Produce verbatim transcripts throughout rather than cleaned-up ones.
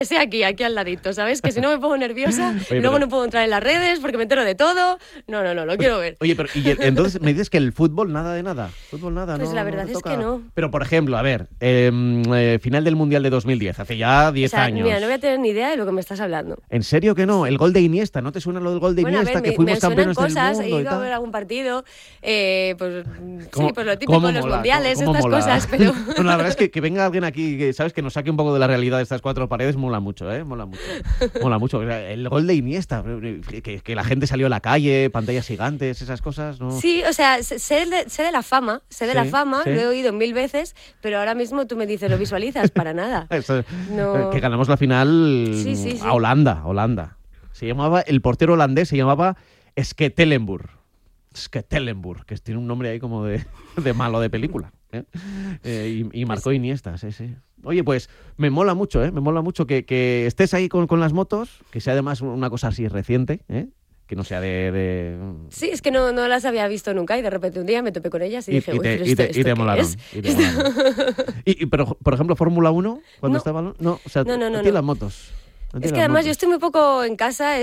Sí, aquí, aquí al ladito, ¿sabes? Que si no me pongo nerviosa, Oye, luego pero... no puedo entrar en las redes porque me entero de todo. No, no, no, lo quiero ver. Oye, pero y el, entonces me dices que el fútbol, nada de nada. Fútbol, nada, Pues no, la verdad no te es toca. que no. Pero, por ejemplo, a ver, eh, eh, final del Mundial de dos mil diez, hace ya diez O sea, años. mira, no voy a tener ni idea de lo que me estás hablando. ¿En serio que no? El gol de Iniesta, ¿no te suena lo del gol de Bueno, a Iniesta? ver, que me, fuimos me suenan campeones cosas, del he mundo y ido a ver tal. algún partido, eh, pues ¿Cómo- sí, pues lo típico, cómo los mola? mundiales, ¿Cómo estas mola? cosas, pero... No, la verdad es que, que venga alguien aquí, que sabes, que nos saque un poco de la realidad de estas cuatro paredes, mola mucho, ¿eh? Mola mucho. Mola mucho. O sea, el gol de Iniesta, que, que la gente salió a la calle, pantallas gigantes, esas cosas, ¿no? Sí, o sea, sé sé de, sé de la fama, sé de Sí, la fama, sí. lo he oído mil veces, pero ahora mismo tú me dices, ¿lo visualizas? Para nada. Eso, No. Que ganamos la final Sí, sí, sí. a Holanda, Holanda. Se llamaba, el portero holandés se llamaba Sketelenburg. Sketelenburg, que tiene un nombre ahí como de, de malo de película. ¿eh? Eh, y, y marcó Iniesta, sí, sí. Oye, pues me mola mucho, ¿eh? Me mola mucho que, que estés ahí con, con las motos, que sea además una cosa así reciente, ¿eh? Que no sea de... de... Sí, es que no, no las había visto nunca y de repente un día me topé con ellas y, Y, dije, y uy, te, pero y esto, te- y ¿esto te qué molaron. es? Y te molaron. Y- y, pero, por ejemplo, Fórmula uno, cuando No. estaba... No, o sea, No, no, no, a ti no. las motos. a ti Es que las además yo motos. estoy muy poco en casa,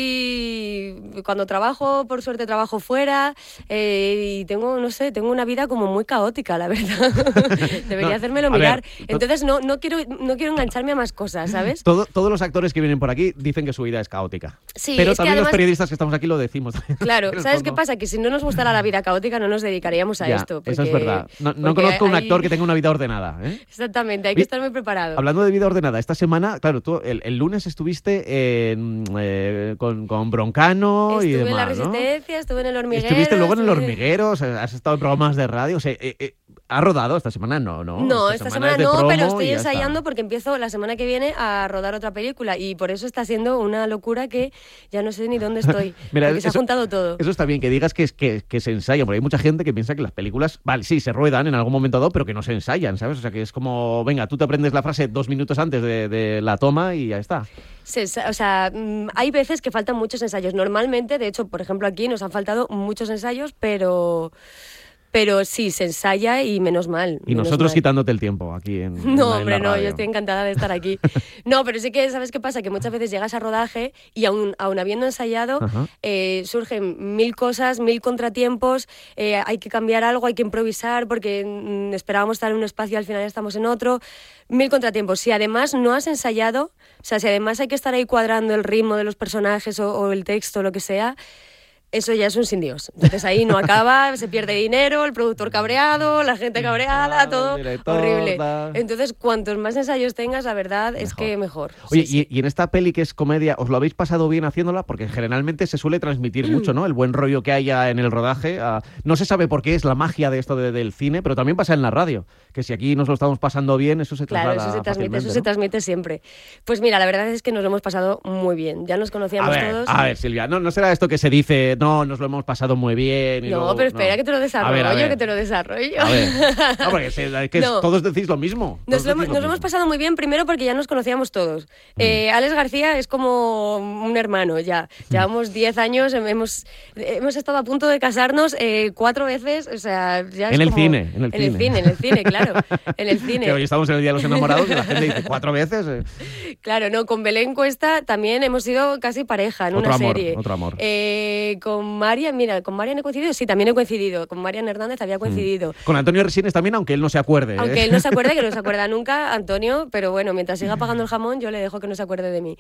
estoy cuando trabajo, por suerte trabajo fuera eh, y tengo, no sé, tengo una vida como muy caótica, la verdad. Debería No, hacérmelo a ver, mirar. to- Entonces no, no quiero, no quiero engancharme a más cosas, ¿sabes? Todo- todos los actores que vienen por aquí dicen que su vida es caótica. Sí, Pero es que también los además- periodistas que estamos aquí lo decimos. Claro, En el ¿sabes qué fondo. pasa? Que si no nos gustara la vida caótica no nos dedicaríamos a Ya, esto. eso es porque- verdad. No, no porque conozco un hay- actor que tenga una vida ordenada. ¿eh? Exactamente, hay Vi- que estar muy preparado. Hablando de vida ordenada, esta semana, claro, tú el, el lunes estuviste en, eh, con, con Broncano y Estuve demás, en La ¿no? Resistencia, estuve en El Hormiguero. Estuviste luego en El estuve- Hormiguero, o sea, has estado en programas de radio, o sea, eh, eh, ¿has rodado esta semana? No, no. No, esta, semana, es de no, promo pero y estoy ya está. ensayando porque empiezo la semana que viene a rodar otra película y por eso está siendo una locura que ya no sé ni dónde estoy. Mira, porque se ha eso- juntado todo. Eso está bien, que digas que, es- que, que se ensaya, porque hay mucha gente que piensa que las películas, vale, sí, se ruedan en algún momento dado, pero que no se ensayan, ¿sabes? O sea, que es como, venga, tú te aprendes la frase dos minutos antes de, de la toma y ya está. Se- o sea, mm, hay veces que faltan muchos ensayos. Normalmente, de hecho, por ejemplo, aquí nos han faltado muchos ensayos, pero... Pero sí, se ensaya y menos mal. Y menos nosotros mal. quitándote el tiempo aquí en, en No, la- en hombre, la no, radio. yo estoy encantada de estar aquí. No, pero sí que, ¿sabes qué pasa? Que muchas veces llegas a rodaje y aún, aún habiendo ensayado, Ajá. eh, surgen mil cosas, mil contratiempos, eh, hay que cambiar algo, hay que improvisar porque mm, esperábamos estar en un espacio y al final estamos en otro. Mil contratiempos. Si además no has ensayado, o sea, si además hay que estar ahí cuadrando el ritmo de los personajes o, o el texto, lo que sea... Eso ya es un sin Dios. Entonces ahí no acaba, se pierde dinero, el productor cabreado, la gente cabreada, Claro, todo el director, horrible. tal. Entonces, cuantos más ensayos tengas, la verdad es que mejor. Oye, Sí, sí. Y, y en esta peli que es comedia, ¿os lo habéis pasado bien haciéndola? Porque generalmente se suele transmitir mucho, ¿no? El buen rollo que haya en el rodaje. ah, no se sabe por qué es la magia de esto de- del cine, pero también pasa en la radio. Que si aquí nos lo estamos pasando bien, eso se Claro, traslada eso se transmite, eso fácilmente, se ¿no? transmite siempre. Pues mira, la verdad es que nos lo hemos pasado muy bien. Ya nos A conocíamos ver, todos. a ver, Silvia, no, no será esto que se dice, no, nos lo hemos pasado muy bien. Y No, luego- pero espera que te lo A desarrollo, ver, a ver. que te lo desarrollo. A ver. No, porque se- que es- No. todos decís lo mismo. Nos todos lo, hemos, decís nos lo hemos mismo. pasado muy bien, primero porque ya nos conocíamos todos. Eh, Alex García es como un hermano ya. Llevamos diez años, hemos, hemos estado a punto de casarnos eh, cuatro veces. O sea, ya es En el como- cine, en el en el cine. cine, en el cine, claro. En el cine. Que hoy estamos en el Día de los Enamorados y la gente dice cuatro veces. eh. Claro, no, con Belén Cuesta también hemos sido casi pareja en Otro una amor, serie. otro amor. Eh, con Marian, mira, con Marian he coincidido, sí, también he coincidido. Con Marian Hernández había coincidido. Con Antonio Resines también, aunque él no se acuerde. ¿eh? Aunque él no se acuerde, que no se acuerda nunca, Antonio, pero bueno, mientras siga pagando el jamón, yo le dejo que no se acuerde de mí.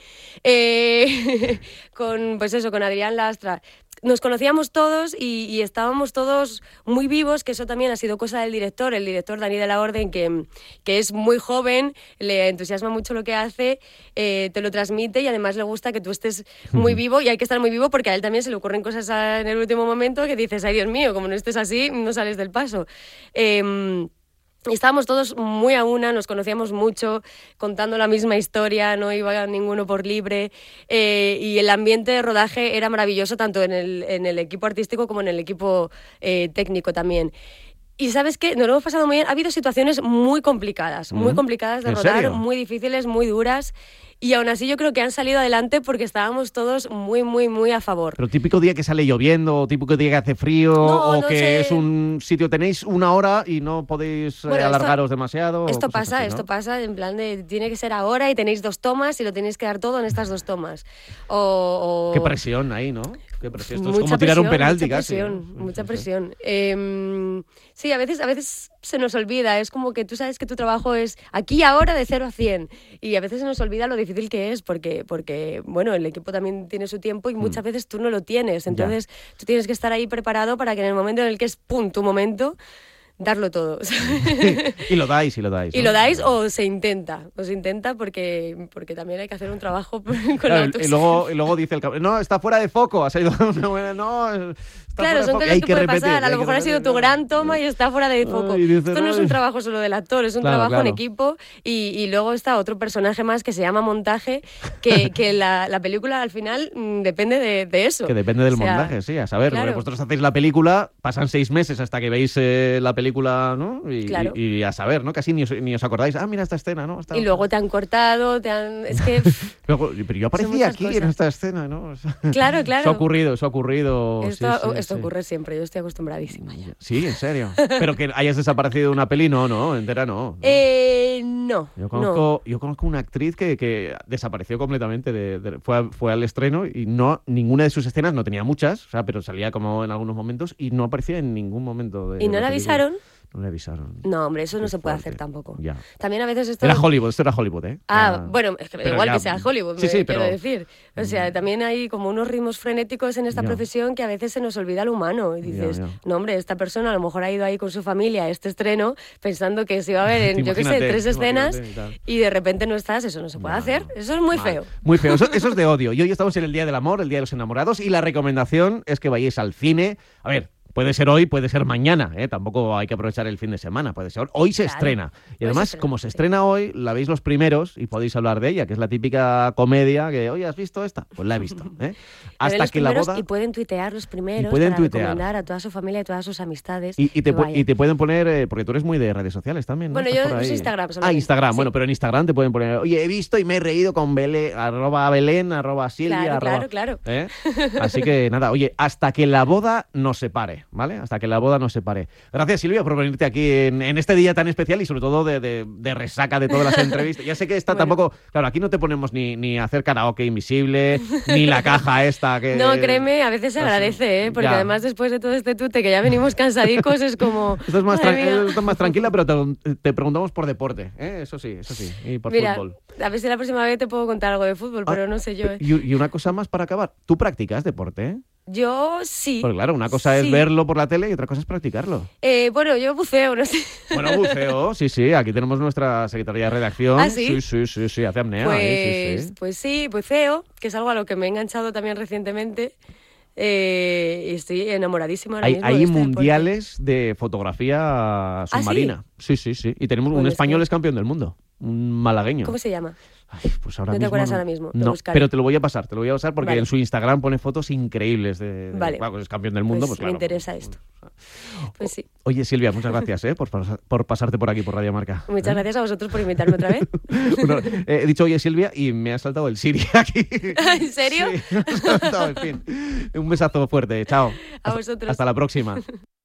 Eh, con, pues eso, con Adrián Lastra. Nos conocíamos todos y, y estábamos todos muy vivos, que eso también ha sido cosa del director, el director Dani de la Orden, que, que es muy joven, le entusiasma mucho lo que hace, eh, te lo transmite y además le gusta que tú estés muy vivo y hay que estar muy vivo porque a él también se le ocurren cosas a- en el último momento que dices, ay Dios mío, como no estés así, no sales del paso. Eh, Estábamos todos muy a una, nos conocíamos mucho, contando la misma historia, no iba ninguno por libre eh, y el ambiente de rodaje era maravilloso tanto en el, en el equipo artístico como en el equipo eh, técnico también. Y ¿sabes qué? Nos lo hemos pasado muy bien. Ha habido situaciones muy complicadas, muy Mm. complicadas de ¿En rodar, serio? muy difíciles, muy duras. Y aún así yo creo que han salido adelante porque estábamos todos muy, muy, muy a favor. Pero típico día que sale lloviendo, o típico día que hace frío, No, o no que sé. es un sitio, tenéis una hora y no podéis eh, Bueno, esto- alargaros demasiado. o Esto cosas pasa, así, ¿no? esto pasa en plan de tiene que ser ahora y tenéis dos tomas y lo tenéis que dar todo en estas dos tomas. O, o- Qué presión ahí, ¿no? Qué presión. Esto es Mucha como tirar un presión, penalti mucha casi. presión, ¿no? Sí, mucha sí, sí. presión. Eh, sí, a veces, a veces se nos olvida. Es como que tú sabes que tu trabajo es aquí y ahora de cero a cien. Y a veces se nos olvida lo difícil que es porque, porque bueno, el equipo también tiene su tiempo y muchas veces tú no lo tienes. Entonces tú tienes que estar ahí preparado para que en el momento en el que es pum, tu momento, darlo todo. Y lo dais, y lo dais. Y ¿no? lo dais o se intenta, o se intenta porque, porque también hay que hacer un trabajo con Claro, la y, autoestima. luego, y luego dice el cabrón, no, está fuera de foco, ha salido una buena, no, está Claro, fuera de son foco. Y cosas hay que, que pueden repetir, pasar. A hay lo que mejor ha sido repetir, tu claro. gran toma y está fuera de foco. Ay, dices, Esto no es ay. un trabajo solo del actor, es un Claro, trabajo en claro. equipo. Y, y luego está otro personaje más que se llama montaje, que, que la, la película al final mm, depende de, de eso. Que depende del O sea, montaje, sí, a saber. claro. porque Vosotros hacéis la película, pasan seis meses hasta que veis eh, la película, ¿no? Y, Claro. y, y a saber, ¿no? Casi ni os, ni os acordáis, ah, mira esta escena, ¿no? Esta- Y luego te han cortado, te han... Es que... Luego, pero yo aparecía muchas aquí cosas. en esta escena, ¿no? O sea, Claro, claro. Eso ha ocurrido, eso ha ocurrido. Esto, sí, sí, esto sí. ocurre siempre, yo estoy acostumbradísima ya. Sí, en serio. Pero que hayas desaparecido de una peli, no, no, entera no. no. Eh, no, Yo no. conozco, yo conozco una actriz que, que desapareció completamente, de, de- fue, a- fue al estreno y no ninguna de sus escenas, no tenía muchas, o sea, pero salía como en algunos momentos y no aparecía en ningún momento. De ¿Y no la la película. avisaron? No le avisaron. No, hombre, eso no Qué se puede fuerte. hacer tampoco. Ya. También a veces esto... Era Hollywood, esto era Hollywood, ¿eh? Ah, Era- bueno, es que me da pero igual ya- que sea Hollywood, Sí, me sí, quiero pero- decir. O sea, también hay como unos ritmos frenéticos en esta Ya. profesión que a veces se nos olvida lo humano. Y dices, ya. no, hombre, esta persona a lo mejor ha ido ahí con su familia a este estreno pensando que se iba a ver en, yo qué sé, Imagínate, tres escenas imagínate y tal. y de repente no estás. Eso no se puede No, hacer. no. Eso es muy Mal. feo. Muy feo. Eso, eso es de odio. Y hoy estamos en el Día del Amor, el Día de los Enamorados, y la recomendación es que vayáis al cine. A ver, puede ser hoy, puede ser mañana, ¿eh? Tampoco hay que aprovechar el fin de semana, puede ser hoy. Hoy se Claro. estrena. Y Hoy además, se estrena, como se sí. estrena hoy, la veis los primeros y podéis hablar de ella, que es la típica comedia que, oye, ¿has visto esta? Pues la he visto. ¿eh? La ven Hasta los que la primeros boda... Y pueden tuitear los primeros pueden para tuitear. recomendar a toda su familia y todas sus amistades. Y, y te, que pu- vayan. y te pueden poner, eh, porque tú eres muy de redes sociales también, ¿no? Bueno, Estás yo por uso ahí. Instagram Ah, solamente, Instagram, sí. bueno, pero en Instagram te pueden poner, oye, he visto y me he reído con Belén, arroba Belén, arroba Silvia, Claro, arroba... claro, claro. ¿eh? Así que nada, oye, hasta que la boda nos separe, ¿vale? Hasta que la boda nos separe. Gracias, Silvia, por venirte aquí en, en este día tan especial y sobre todo de, de- de resaca de todas las entrevistas. Ya sé que esta Bueno. tampoco, claro, aquí no te ponemos ni, ni a hacer karaoke invisible, ni la caja esta que... No, créeme, a veces se así, agradece, ¿eh? Porque ya. además después de todo este tute que ya venimos cansadicos es como... Esto es más, madre tran- mía. esto es más tranquila, pero te, te preguntamos por deporte, ¿eh? Eso sí, eso sí, y por Mira, fútbol. a ver si la próxima vez te puedo contar algo de fútbol, pero no sé yo. ¿eh? Y, y una cosa más para acabar, ¿tú practicas deporte? ¿eh? Yo sí. Porque claro, una cosa es Sí. verlo por la tele y otra cosa es practicarlo. Eh, bueno, yo buceo, no sé. Bueno, buceo, sí, sí, aquí tenemos nuestra secretaria de redacción. ¿Ah, sí? Sí, sí, sí, sí, hace apnea. Pues, ¿eh? Sí, sí. pues sí, buceo, que es algo a lo que me he enganchado también recientemente. Eh, y estoy enamoradísima ahora Hay, mismo hay de este deporte. mundiales de fotografía submarina. sí? sí, sí, Y tenemos Bueno, un es español que- es campeón del mundo, un malagueño. ¿Cómo se llama? Ay, pues ahora ¿No te mismo acuerdas ahora mismo? Lo No, buscaré. pero te lo voy a pasar, te lo voy a pasar porque Vale. en su Instagram pone fotos increíbles de, de- Vale. bueno, pues es campeón del mundo, Pues pues, me claro. interesa esto. Pues sí. Oye, Silvia, muchas gracias ¿eh? por, pas- por pasarte por aquí por Radio Marca. Muchas gracias a vosotros por invitarme otra vez. Bueno, eh, he dicho oye Silvia y me ha saltado el Siri aquí. ¿En serio? Sí, me ha saltado, en fin. Un besazo fuerte, chao. A Hasta- vosotros. Hasta la próxima.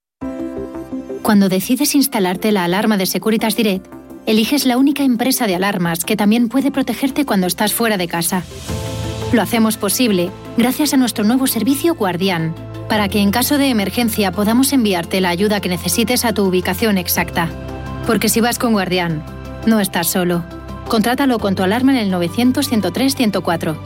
Cuando decides instalarte la alarma de Securitas Direct, eliges la única empresa de alarmas que también puede protegerte cuando estás fuera de casa. Lo hacemos posible gracias a nuestro nuevo servicio Guardián, para que en caso de emergencia podamos enviarte la ayuda que necesites a tu ubicación exacta. Porque si vas con Guardián, no estás solo. Contrátalo con tu alarma en el novecientos, ciento tres, ciento cuatro.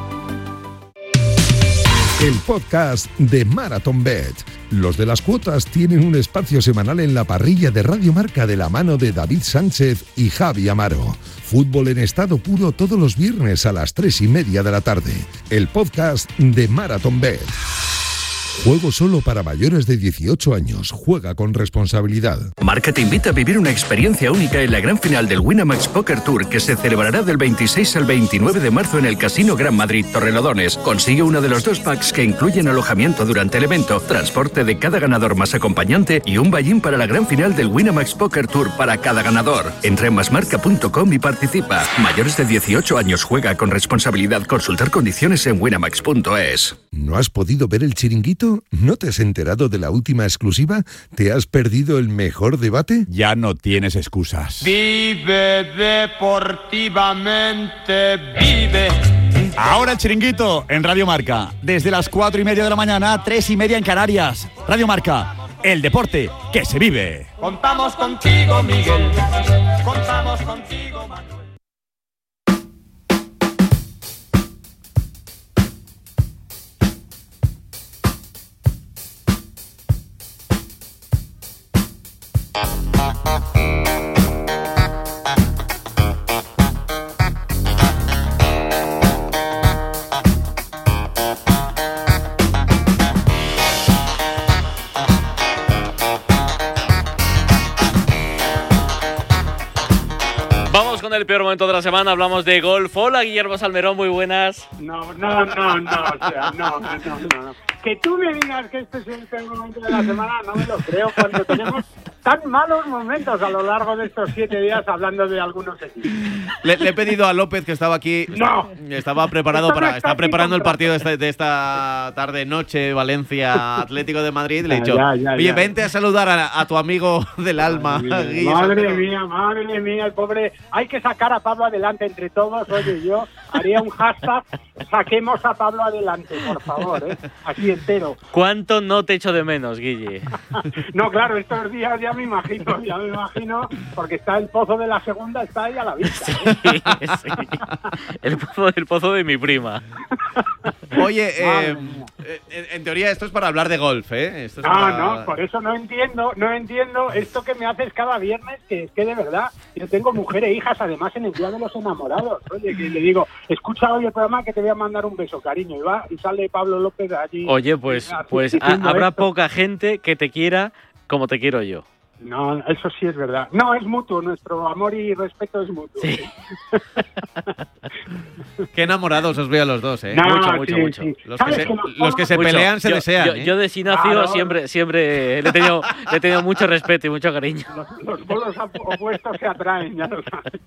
El podcast de Marathon Bet. Los de las cuotas tienen un espacio semanal en la parrilla de Radio Marca de la mano de David Sánchez y Javi Amaro. Fútbol en estado puro todos los viernes a las tres y media de la tarde. El podcast de Marathon Bet. Juego solo para mayores de dieciocho años. Juega con responsabilidad. Marca te invita a vivir una experiencia única en la gran final del Winamax Poker Tour, que se celebrará del veintiséis al veintinueve de marzo en el Casino Gran Madrid Torrelodones. Consigue uno de los dos packs que incluyen alojamiento durante el evento, transporte de cada ganador más acompañante y un buy-in para la gran final del Winamax Poker Tour para cada ganador. Entra en masmarca punto com y participa. Mayores de dieciocho años, juega con responsabilidad. Consultar condiciones en winamax punto es. ¿No has podido ver El Chiringuito? ¿No te has enterado de la última exclusiva? ¿Te has perdido el mejor debate? Ya no tienes excusas. Vive deportivamente, vive. Ahora El Chiringuito en Radio Marca. Desde las cuatro y media de la mañana, tres y media en Canarias. Radio Marca, el deporte que se vive. Contamos contigo, Miguel. Contamos contigo, Manuel. Vamos con el peor momento de la semana, hablamos de golf. Hola, Guillermo Salmerón, muy buenas. No, no, no, no, o sea, no, no, no, no. Que tú me digas que este es el peor momento de la semana, no me lo creo, cuando tenemos tan malos momentos a lo largo de estos siete días hablando de algunos equipos. Le, le he pedido a López, que estaba aquí, no. estaba preparado Esto no para, está está preparando el comprado. partido de esta, de esta tarde-noche, Valencia Atlético de Madrid. Le he Ya, dicho, ya, ya, oye, ya. vente a saludar a, a tu amigo del alma. Madre Guille mía, madre Salmerón. mía, madre mía, el pobre. Hay que sacar a Pablo adelante entre todos. Oye, yo haría un hashtag, saquemos a Pablo adelante, por favor, ¿eh? Así entero. ¿Cuánto no te echo de menos, Guille? No, claro, estos días ya me imagino, ya me imagino, porque está el pozo de la segunda, está ahí a la vista, ¿eh? Sí, sí. El pozo, el pozo de mi prima. Oye, Madre eh, mía. en, en teoría esto es para hablar de golf, ¿eh? Esto es No, para- no, por eso no entiendo, no entiendo esto que me haces cada viernes, que es que de verdad, yo tengo mujer e hijas además en el Día de los Enamorados. Oye, que le digo, escucha hoy el programa que te voy a mandar un beso, cariño, y va, y sale Pablo López allí. Oye, pues, así pues ha- diciendo habrá esto. poca gente que te quiera como te quiero yo. No, eso sí es verdad. No, es mutuo, nuestro amor y respeto es mutuo. Sí. Qué enamorados os veo a los dos, ¿eh? No, Mucho, mucho, sí, mucho. sí. Los que ¿Sabes se, que nos los que se Mucho. pelean se yo, desean, yo, ¿eh? yo de Sinacio Claro. siempre, siempre le he tenido, le he tenido mucho respeto y mucho cariño. Los, los polos op- opuestos se atraen, ya lo sabes.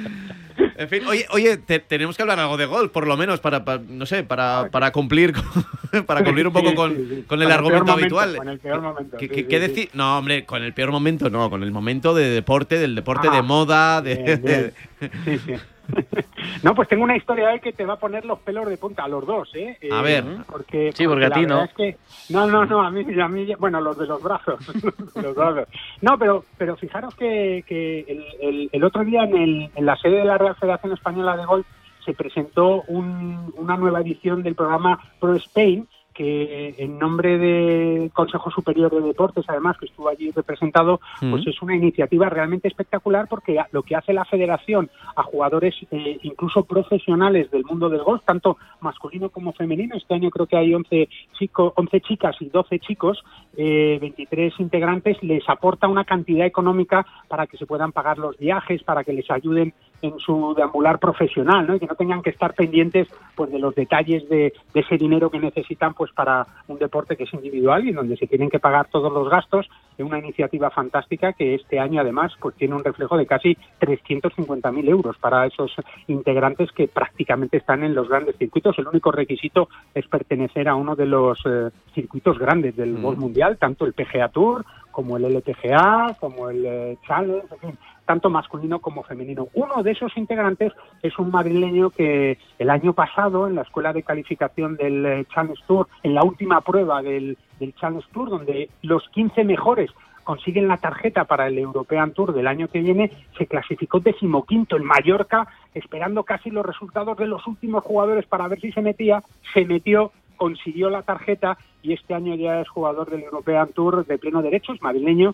En fin, oye, oye te- tenemos que hablar algo de golf, por lo menos, para, para- no sé, para, para cumplir con- para cumplir un poco Sí, con, sí, sí. con el Con el argumento peor momento, habitual. con el peor momento, ¿Qué, sí, qué- sí, qué sí. decir? No, hombre, con el peor momento no, con el momento de deporte, del deporte Ah, de moda, de, bien, bien. de- Sí, sí. No, pues tengo una historia ahí que te va a poner los pelos de punta a los dos, ¿eh? A Eh, ver. Porque, Sí, porque a la ti verdad no. es que, no, no, no, a mí, a mí, bueno, los de los brazos, los brazos. No, pero, pero fijaros que, que el, el, el otro día en, el, en la sede de la Real Federación Española de Golf se presentó un, una nueva edición del programa Pro Spain, que en nombre del Consejo Superior de Deportes, además, que estuvo allí representado, pues Mm. es una iniciativa realmente espectacular, porque lo que hace la federación a jugadores eh, incluso profesionales del mundo del golf, tanto masculino como femenino, este año creo que hay once, chico, once chicas y doce chicos, eh, veintitrés integrantes, les aporta una cantidad económica para que se puedan pagar los viajes, para que les ayuden en su deambular profesional, ¿no? Y que no tengan que estar pendientes pues de los detalles de, de ese dinero que necesitan pues para un deporte que es individual y donde se tienen que pagar todos los gastos. Es una iniciativa fantástica que este año además pues tiene un reflejo de casi trescientos cincuenta mil euros para esos integrantes que prácticamente están en los grandes circuitos. El único requisito es pertenecer a uno de los eh, circuitos grandes del Mm. golf mundial, tanto el P G A Tour como el L P G A, como el eh, Challenge, en fin, tanto masculino como femenino. Uno de esos integrantes es un madrileño que el año pasado, en la escuela de calificación del eh, Challenge Tour, en la última prueba del, del Challenge Tour, donde los quince mejores consiguen la tarjeta para el European Tour del año que viene, se clasificó decimoquinto en Mallorca, esperando casi los resultados de los últimos jugadores para ver si se metía, se metió, consiguió la tarjeta y este año ya es jugador del European Tour de pleno derecho, es madrileño,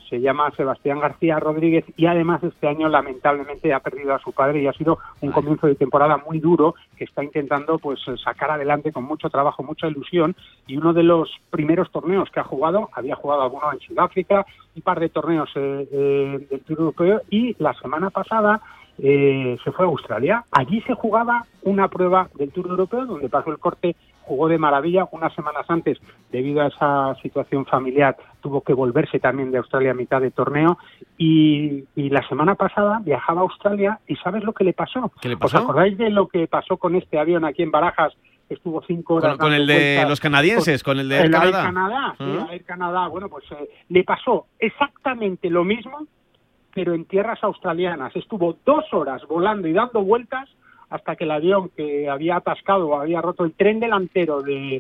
se llama Sebastián García Rodríguez y además este año lamentablemente ha perdido a su padre y ha sido un comienzo de temporada muy duro que está intentando pues sacar adelante con mucho trabajo, mucha ilusión, y uno de los primeros torneos que ha jugado, había jugado alguno en Sudáfrica, un par de torneos eh, eh, del Tour Europeo, y la semana pasada eh, se fue a Australia. Allí se jugaba una prueba del Tour Europeo donde pasó el corte, jugó de maravilla. Unas semanas antes, debido a esa situación familiar, tuvo que volverse también de Australia a mitad de torneo, y, y la semana pasada viajaba a Australia y ¿sabes lo que le pasó? ¿Qué le pasó? ¿Os acordáis de lo que pasó con este avión aquí en Barajas? Estuvo cinco horas Con, con el de vueltas, los canadienses, con, con el de Air el Canada. Air Canadá, sí, Uh-huh. Air Canadá. Bueno, pues eh, le pasó exactamente lo mismo, pero en tierras australianas. Estuvo dos horas volando y dando vueltas hasta que el avión, que había atascado, había roto el tren delantero de,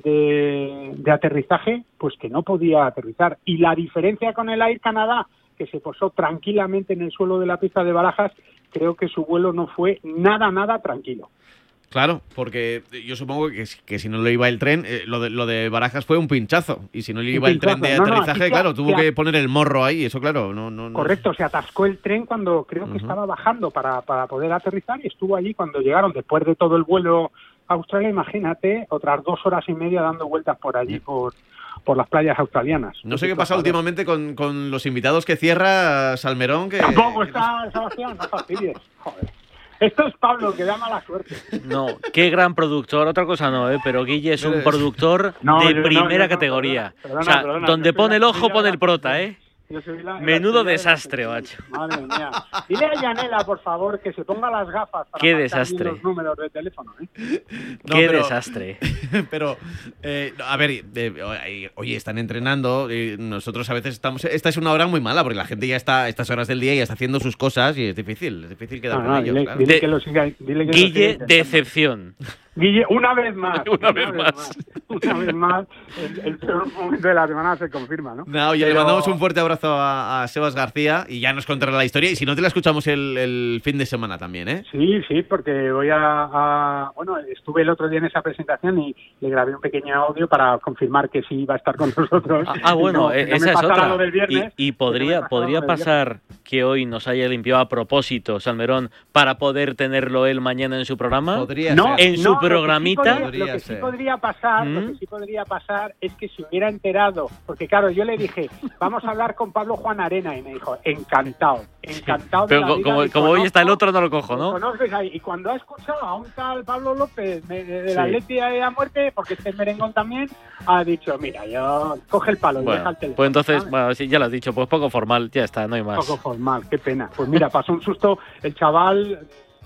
de, de aterrizaje, pues que no podía aterrizar. Y la diferencia con el Air Canadá, que se posó tranquilamente en el suelo de la pista de Barajas, creo que su vuelo no fue nada, nada tranquilo. Claro, porque yo supongo que, que si no le iba el tren, eh, lo, de, lo de Barajas fue un pinchazo. Y si no le iba el tren de No, no, aterrizaje, aquí claro, se- tuvo se- que poner el morro ahí. Eso, claro, no... no, no Correcto, se atascó el tren cuando creo que Ujú. estaba bajando para, para poder aterrizar, y estuvo allí cuando llegaron, después de todo el vuelo a Australia, imagínate, otras dos horas y media dando vueltas por allí, por, por las playas australianas. No sé qué pasa últimamente con, con los invitados que cierra Salmerón. Que, Tampoco que está Sebastián, no fastidies. Joder. Esto es Pablo, que da mala suerte. No, qué gran productor. Otra cosa no, ¿eh? Pero Guille es un Pero es- productor No, de yo no, primera yo no, categoría. perdona, o sea, perdona, donde yo soy pone la el ojo, estrella pone de el la prota, selección. ¿eh? Yo soy la- la Menudo estrella de la desastre, selección. macho. Madre mía. Dile a Yanela, por favor, que se ponga las gafas para Qué marcar bien desastre. los números de teléfono, ¿eh? No, qué pero- desastre. Pero, eh, a ver, eh, oye, están entrenando. Eh, nosotros a veces estamos. Esta es una hora muy mala porque la gente ya está a estas horas del día y ya está haciendo sus cosas y es difícil. Es difícil quedar No, con no, ellos. dile, claro. dile De- que lo siga. Dile que lo Guille, siga intentando. decepción. Guille, una vez más. Una vez más. Una vez más. El, el peor momento de la semana se confirma, ¿no? No, ya le Pero- mandamos un fuerte abrazo a, a Sebas García y ya nos contará la historia. Y si no, te la escuchamos el, el fin de semana también, ¿eh? Sí, sí, porque voy a, a- Bueno, estuve el otro día en esa presentación y le grabé un pequeño audio para confirmar que sí iba a estar con nosotros. Ah, ah, Y bueno, no- que eh, no me esa es pasara otra. lo del Y, viernes, y que no me podría, pasara podría lo del viernes. pasar que hoy nos haya limpiado a propósito Salmerón para poder tenerlo él mañana en su programa. Podría No, ser. En su no, lo que sí programita. podría- Lo Podría que sí ser. podría pasar, lo ¿Mm? que sí podría pasar es que se hubiera enterado, porque claro, yo le dije, vamos a hablar con Pablo Juan Arena, y me dijo, encantado, encantado de Pero la co- vida, como, y como hoy está el conozco- otro, no lo cojo, ¿no? conoces ahí. Y cuando ha escuchado a un tal Pablo López de, de, de Sí. la Atleti a muerte, porque este es merengón también, ha dicho, mira, yo coge el palo y deja Bueno, el teléfono. pues entonces, ¿sabes? bueno, sí, ya lo has dicho, pues poco formal, ya está, no hay más. Poco formal, qué pena. Pues mira, pasó un susto el chaval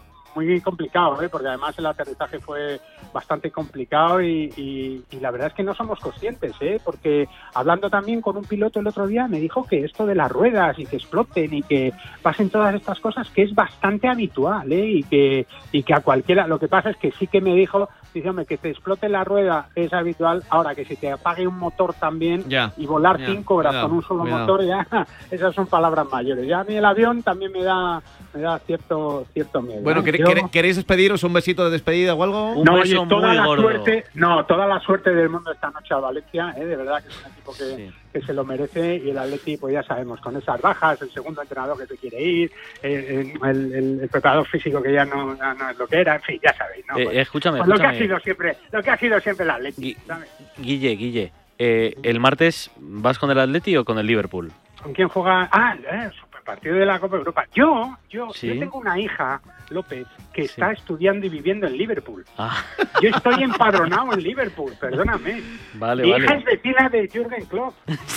muy complicado, ¿eh? Porque además el aterrizaje fue bastante complicado y, y, y la verdad es que no somos conscientes, ¿eh? Porque hablando también con un piloto el otro día me dijo que esto de las ruedas y que exploten y que pasen todas estas cosas que es bastante habitual, ¿eh? Y que, y que a cualquiera, lo que pasa es que sí que me dijo, dice, hombre, que te explote la rueda es habitual, ahora que se te apague un motor también Ya, y volar ya, cinco horas cuidado, con un solo cuidado. motor, ya, esas son palabras mayores. Ya a mí el avión también me da, me da cierto, cierto miedo. Bueno, ¿eh? ¿quere- Yo- quere- ¿queréis despediros? ¿Un besito de despedida o algo? Un no, beso oye, toda muy la gordo. suerte, no, toda la suerte del mundo esta noche a Valencia, ¿eh? De verdad que es un equipo que, Sí. que se lo merece, y el Atleti, pues ya sabemos, con esas bajas, el segundo entrenador que se quiere ir, eh, el, el- el preparador físico que ya no, ya no es lo que era, en fin, ya sabéis, ¿no? Eh, Pues- escúchame, pues lo que ha escúchame. sido siempre, lo que ha sido siempre el Atleti, Gui- ¿sabes? Guille, Guille, eh, ¿el martes vas con el Atleti o con el Liverpool? ¿Con quién juega? Ah, eh, super partido de la Copa Europa. Yo, yo, Sí. yo tengo una hija, López, que Sí. está estudiando y viviendo en Liverpool. Ah, Yo estoy empadronado en Liverpool, perdóname. vale, Mi vale. hija es vecina de Jürgen Klopp.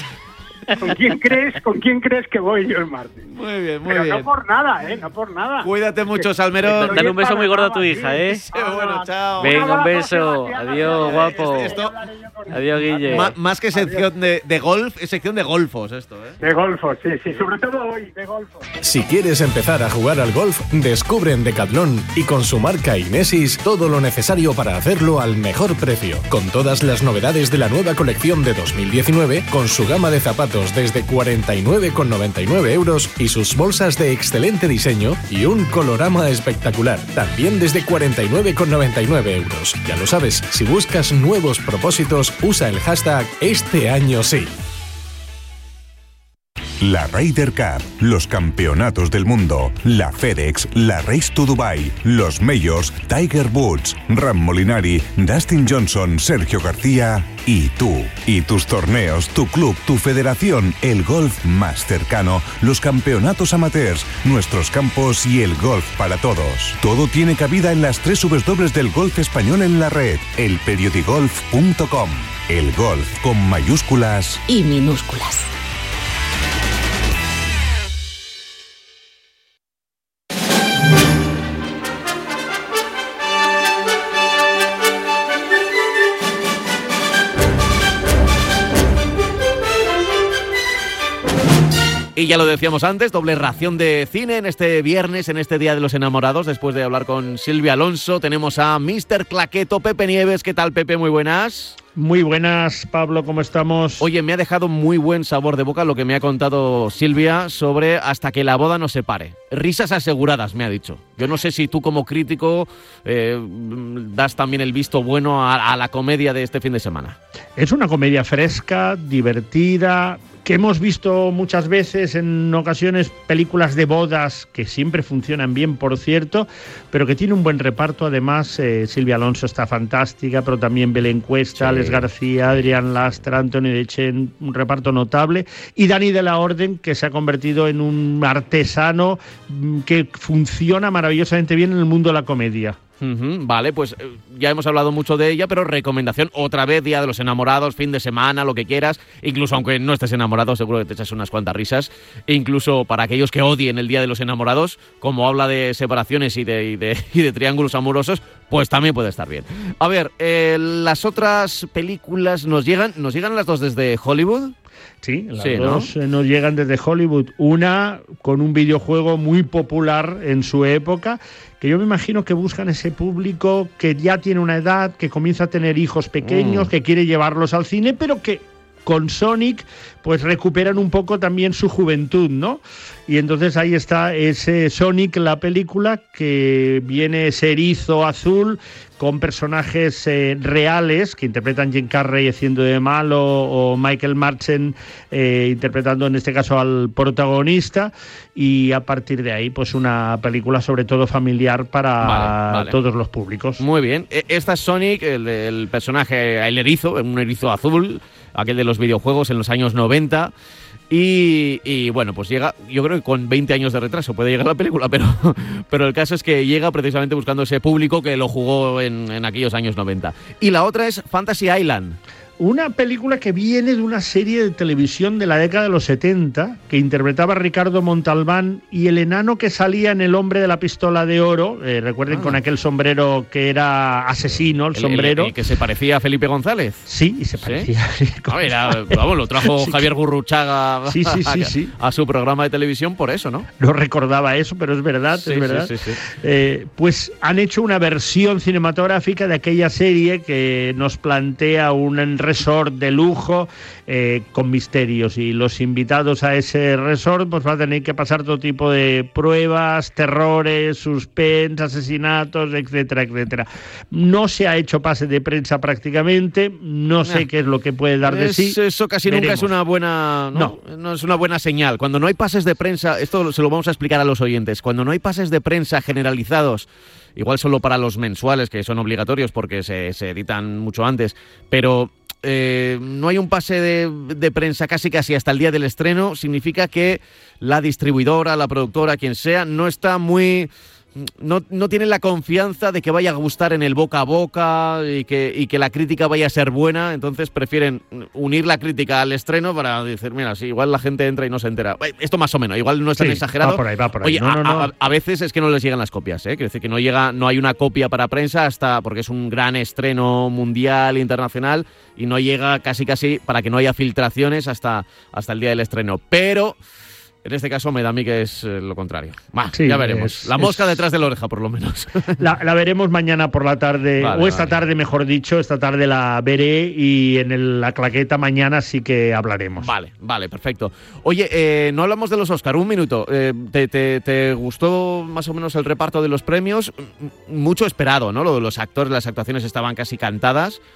¿Con quién crees, con quién crees que voy yo el martes? Muy bien, muy Pero bien. no por nada, ¿eh? No por nada. Cuídate mucho, Que- Salmerón. que Dale un beso estoy muy gordo a tu empadronado, hija, ¿eh? sí. Bueno, chao. Venga, un abrazo, beso. Sebastián, Adiós, gracias. guapo. Esto- Ya hablaré yo con él. Adiós, Guille. Ma- más que sección de, de golf, es sección de golfos esto, ¿eh? De golfo, sí, sí, sobre todo hoy, de golfo. Si quieres empezar a jugar al golf, descubre en Decathlon y con su marca Inesis todo lo necesario para hacerlo al mejor precio. Con todas las novedades de la nueva colección de dos mil diecinueve, con su gama de zapatos desde cuarenta y nueve con noventa y nueve euros y sus bolsas de excelente diseño y un colorama espectacular, también desde cuarenta y nueve con noventa y nueve euros. Ya lo sabes, si buscas nuevos propósitos, usa el hashtag Este Año Sí. la Ryder Cup, los campeonatos del mundo, la FedEx, la Race to Dubai, los Majors, Tiger Woods, Ram Molinari, Dustin Johnson, Sergio García y tú. Y tus torneos, tu club, tu federación, el golf más cercano, los campeonatos amateurs, nuestros campos y el golf para todos. Todo tiene cabida en las tres W del golf español en la red, el periodigolf punto com. El golf con mayúsculas y minúsculas. Y ya lo decíamos antes, doble ración de cine en este viernes, en este Día de los Enamorados. Después de hablar con Silvia Alonso, tenemos a míster Claqueto, Pepe Nieves. ¿Qué tal, Pepe? Muy buenas. Muy buenas, Pablo, ¿cómo estamos? Oye, me ha dejado muy buen sabor de boca lo que me ha contado Silvia sobre hasta que la boda nos separe. Risas aseguradas, me ha dicho. Yo no sé si tú como crítico eh, das también el visto bueno a, a la comedia de este fin de semana. Es una comedia fresca, divertida, que hemos visto muchas veces en ocasiones películas de bodas que siempre funcionan bien, por cierto, pero que tiene un buen reparto. Además, eh, Silvia Alonso está fantástica, pero también Belén Cuesta, sí. Alex García, Adrián Lastra, Antonio Dechen, un reparto notable, y Dani de la Orden, que se ha convertido en un artesano que funciona maravillosamente bien en el mundo de la comedia. Uh-huh, vale, pues eh, ya hemos hablado mucho de ella, pero recomendación otra vez, Día de los Enamorados, fin de semana, lo que quieras, incluso aunque no estés enamorado, seguro que te echas unas cuantas risas, e incluso para aquellos que odien el Día de los Enamorados, como habla de separaciones y de, y de, y de triángulos amorosos, pues también puede estar bien. A ver, eh, las otras películas nos llegan, nos llegan las dos desde Hollywood. Sí, las sí, dos ¿no? nos llegan desde Hollywood. Una con un videojuego muy popular en su época, que yo me imagino que buscan ese público que ya tiene una edad, que comienza a tener hijos pequeños, mm. que quiere llevarlos al cine, pero que con Sonic pues recuperan un poco también su juventud, ¿no? Y entonces ahí está ese Sonic, la película, que viene ese erizo azul con personajes eh, reales que interpretan Jim Carrey haciendo de malo o Michael Madsen eh, interpretando en este caso al protagonista, y a partir de ahí pues una película sobre todo familiar para vale, vale. todos los públicos. Muy bien, esta es Sonic, el, el personaje, el erizo, un erizo azul, aquel de los videojuegos en los años noventa. Y, y bueno, pues llega, yo creo que con veinte años de retraso puede llegar la película, pero, pero el caso es que llega precisamente buscando ese público que lo jugó en, en aquellos años noventa. Y la otra es Fantasy Island. Una película que viene de una serie de televisión de la década de los setenta, que interpretaba Ricardo Montalbán, y el enano que salía en El hombre de la pistola de oro, eh, recuerden, ah. con aquel sombrero que era asesino, el, el sombrero. El, el que se parecía a Felipe González. Sí, y se parecía. ¿Sí? A ver, a, vamos, lo trajo sí, Javier Gurruchaga sí, sí, sí, a, sí. a su programa de televisión por eso, ¿no? No recordaba eso, pero es verdad, sí, es verdad. Sí, sí, sí. Eh, pues han hecho una versión cinematográfica de aquella serie que nos plantea un resort de lujo eh, con misterios, y los invitados a ese resort pues van a tener que pasar todo tipo de pruebas, terrores, suspense, asesinatos, etcétera, etcétera. No se ha hecho pase de prensa prácticamente, no sé nah. qué es lo que puede dar de es, sí. Eso casi Veremos. nunca es una buena, ¿no? No. no es una buena señal. Cuando no hay pases de prensa, esto se lo vamos a explicar a los oyentes, cuando no hay pases de prensa generalizados, igual solo para los mensuales, que son obligatorios porque se, se editan mucho antes, pero eh, no hay un pase de, de prensa casi casi hasta el día del estreno, significa que la distribuidora, la productora, quien sea, no está muy... No, no tienen la confianza de que vaya a gustar en el boca a boca y que, y que la crítica vaya a ser buena, entonces prefieren unir la crítica al estreno para decir, mira, si igual la gente entra y no se entera. Esto más o menos, igual no es tan sí, exagerado. Va por ahí, va por ahí. Oye, no, no, no. A, a, a veces es que no les llegan las copias, ¿eh? Quiero decir que no llega, no hay una copia para prensa hasta porque es un gran estreno mundial, internacional, y no llega casi casi para que no haya filtraciones hasta, hasta el día del estreno. Pero en este caso me da a mí que es eh, lo contrario. Bah, sí, ya veremos. Es, la mosca es... detrás de la oreja, por lo menos. La, la veremos mañana por la tarde, vale, o esta vale. tarde, mejor dicho. Esta tarde la veré y en el, la claqueta mañana sí que hablaremos. Vale, vale, perfecto. Oye, eh, no hablamos de los Oscar, un minuto. Eh, te, te, ¿Te gustó más o menos el reparto de los premios? Mucho esperado, ¿no? Lo de los actores, las actuaciones estaban casi cantadas.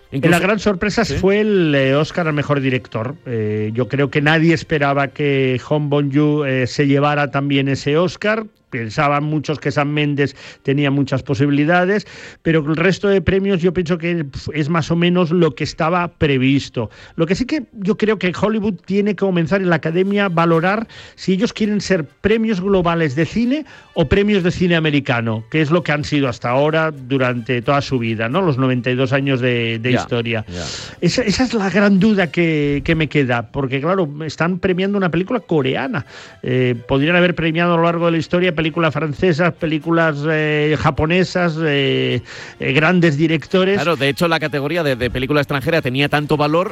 Incluso, la gran sorpresa ¿sí? fue el eh, Oscar al mejor director. Eh, yo creo que nadie esperaba que Hong Bong-yoo eh, se llevara también ese Oscar. Pensaban muchos que Sam Mendes tenía muchas posibilidades, pero el resto de premios yo pienso que es más o menos lo que estaba previsto. Lo que sí que yo creo que Hollywood tiene que comenzar en la academia a valorar si ellos quieren ser premios globales de cine o premios de cine americano, que es lo que han sido hasta ahora durante toda su vida, ¿no? Los noventa y dos años de, de yeah, historia. Yeah. Esa, esa es la gran duda que, que me queda, porque claro, están premiando una película coreana. Eh, podrían haber premiado a lo largo de la historia películas francesas, películas eh, japonesas, eh, eh, grandes directores. Claro, de hecho la categoría de, de película extranjera tenía tanto valor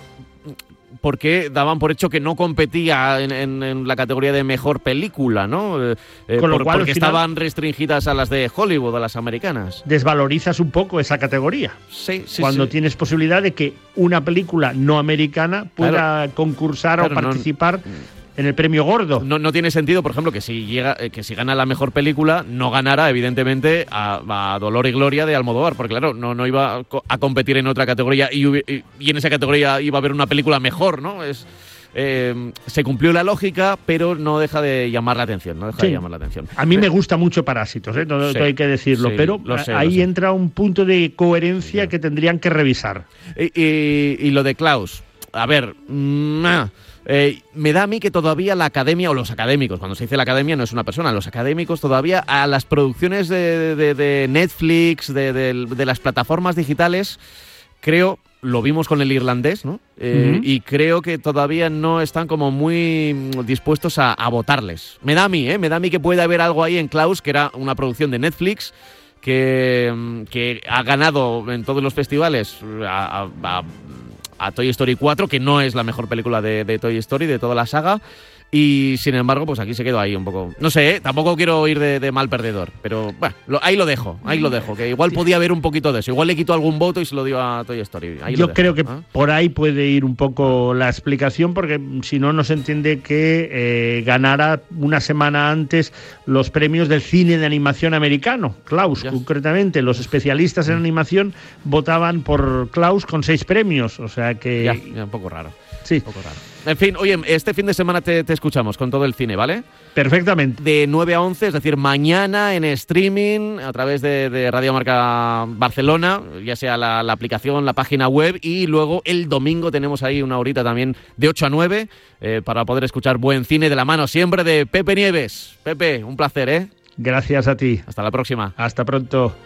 porque daban por hecho que no competía en, en, en la categoría de mejor película, ¿no? Eh, Con lo por, cual, porque al final, estaban restringidas a las de Hollywood, a las americanas. Desvalorizas un poco esa categoría. Sí, sí, Cuando sí. tienes posibilidad de que una película no americana pueda claro, concursar claro, o participar no, en el premio gordo. No, no tiene sentido, por ejemplo, que si llega, que si gana la mejor película, no ganara, evidentemente, a, a Dolor y Gloria de Almodóvar, porque claro, no, no iba a competir en otra categoría y, y, y en esa categoría iba a haber una película mejor, ¿no? Es, eh, se cumplió la lógica, pero no deja de llamar la atención, no deja sí. de llamar la atención. A mí me gusta mucho Parásitos, ¿eh? Todo, sí, todo hay que decirlo, sí, pero lo sé, ahí lo sé. entra un punto de coherencia sí. que tendrían que revisar. Y, y, y lo de Klaus, a ver, mmm, Eh, me da a mí que todavía la academia, o los académicos, cuando se dice la academia no es una persona, los académicos todavía a las producciones de, de, de Netflix, de, de, de las plataformas digitales, creo, lo vimos con el irlandés, ¿no? Eh, uh-huh. Y creo que todavía no están como muy dispuestos a, a votarles. Me da a mí, ¿eh? Me da a mí que puede haber algo ahí en Klaus, que era una producción de Netflix, que, que ha ganado en todos los festivales a... a, a a Toy Story cuatro, que no es la mejor película de, de Toy Story, de toda la saga, y sin embargo, pues aquí se quedó ahí un poco. No sé, ¿eh? Tampoco quiero ir de, de mal perdedor, pero bueno, lo, ahí lo dejo, ahí lo dejo, que igual podía haber un poquito de eso, igual le quito algún voto y se lo dio a Toy Story. Ahí Yo lo dejo, creo que ¿eh? por ahí puede ir un poco la explicación, porque si no, no se entiende que eh, ganara una semana antes los premios del cine de animación americano, Klaus, yes. concretamente. Los especialistas en animación votaban por Klaus con seis premios, o sea que... Ya, ya un poco raro. Sí. Un poco raro. En fin, oye, este fin de semana te, te escuchamos con todo el cine, ¿vale? Perfectamente. De nueve a once, es decir, mañana en streaming, a través de, de Radio Marca Barcelona, ya sea la, la aplicación, la página web, y luego el domingo tenemos ahí una horita también de ocho a nueve eh, para poder escuchar buen cine de la mano siempre de Pepe Nieves. Pepe, un placer, ¿eh? Gracias a ti. Hasta la próxima. Hasta pronto.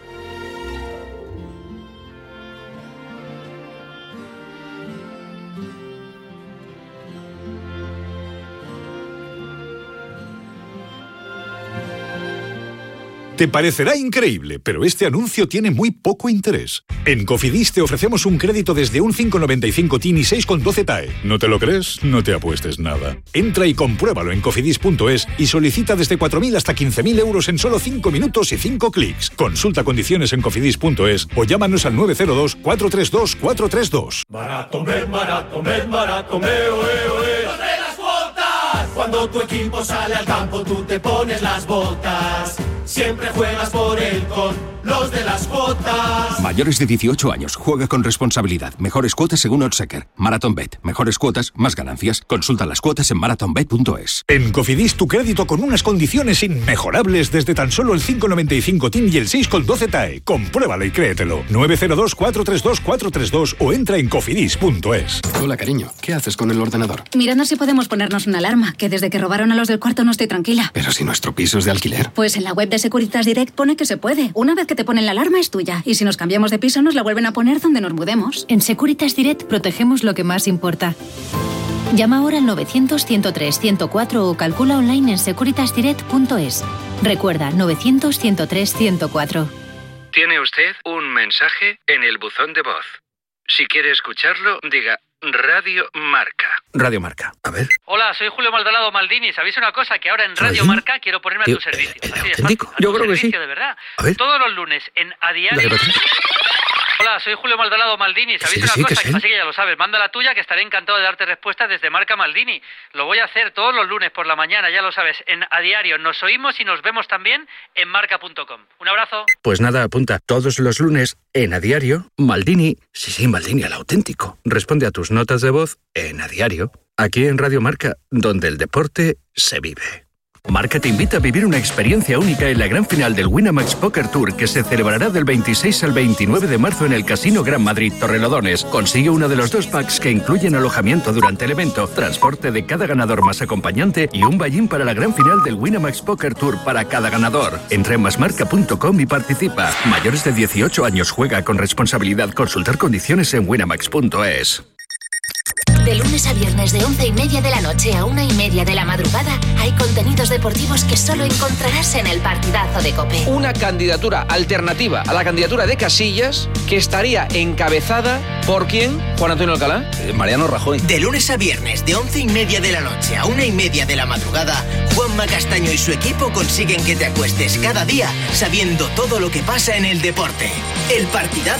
Te parecerá increíble, pero este anuncio tiene muy poco interés. En Cofidis te ofrecemos un crédito desde un cinco coma noventa y cinco T I N y seis coma doce T A E. ¿No te lo crees? No te apuestes nada. Entra y compruébalo en cofidis punto es y solicita desde cuatro mil hasta quince mil euros en solo cinco minutos y cinco clics. Consulta condiciones en cofidis punto es o llámanos al nueve cero dos, cuatro tres dos, cuatro tres dos. Maratomed, Maratomed, Maratomed, oe, oe. ¡Los de las cuotas! Cuando tu equipo sale al campo, tú te pones las botas. Siempre juegas por él con los de las cuotas. Mayores de dieciocho años, juega con responsabilidad. Mejores cuotas según Oddschecker. MarathonBet. Mejores cuotas, más ganancias. Consulta las cuotas en marathonbet punto es. En Cofidis tu crédito con unas condiciones inmejorables desde tan solo el cinco coma noventa y cinco T I N y el seis coma doce T A E. Compruébalo y créetelo. nueve cero dos, cuatro tres dos, cuatro tres dos o entra en cofidis punto es. Hola, cariño. ¿Qué haces con el ordenador? Mirando si podemos ponernos una alarma, que desde que robaron a los del cuarto no estoy tranquila. Pero si nuestro piso es de alquiler. Pues en la web de Securitas Direct pone que se puede. Una vez que te ponen la alarma es tuya. Y si nos cambiamos de piso nos la vuelven a poner donde nos mudemos. En Securitas Direct protegemos lo que más importa. Llama ahora al novecientos, ciento tres, ciento cuatro o calcula online en securitas direct punto es. Recuerda, novecientos, ciento tres, ciento cuatro. Tiene usted un mensaje en el buzón de voz. Si quiere escucharlo, diga Radio Marca. Radio Marca. A ver. Hola, soy Julio Maldonado Maldini. ¿Sabéis una cosa? Que ahora en Radio Marca quiero ponerme a tu servicio. ¿El, el auténtico? Yo creo que sí. De verdad. A ver. Todos los lunes en Adiario. Hola, Hola, soy Julio Maldonado Maldini. ¿Sabéis Sí, una sí, que cosa? sí. Así que ya lo sabes. Manda la tuya, que estaré encantado de darte respuestas desde Marca Maldini. Lo voy a hacer todos los lunes por la mañana, ya lo sabes, en A Diario. Nos oímos y nos vemos también en marca punto com. Un abrazo. Pues nada, apunta todos los lunes en A Diario, Maldini, sí, sí, Maldini, el auténtico. Responde a tus notas de voz en A Diario, aquí en Radio Marca, donde el deporte se vive. Marca te invita a vivir una experiencia única en la gran final del Winamax Poker Tour, que se celebrará del veintiséis al veintinueve de marzo en el Casino Gran Madrid Torrelodones. Consigue uno de los dos packs que incluyen alojamiento durante el evento, transporte de cada ganador más acompañante y un buy-in para la gran final del Winamax Poker Tour para cada ganador. Entra en masmarca punto com y participa. Mayores de dieciocho años, juega con responsabilidad. Consultar condiciones en winamax punto es. De lunes a viernes de once y media de la noche a una y media de la madrugada hay contenidos deportivos que solo encontrarás en el Partidazo de COPE. Una candidatura alternativa a la candidatura de Casillas que estaría encabezada por ¿quién? Juan Antonio Alcalá. Eh, Mariano Rajoy. De lunes a viernes de once y media de la noche a una y media de la madrugada, Juanma Castaño y su equipo consiguen que te acuestes cada día sabiendo todo lo que pasa en el deporte. El Partidazo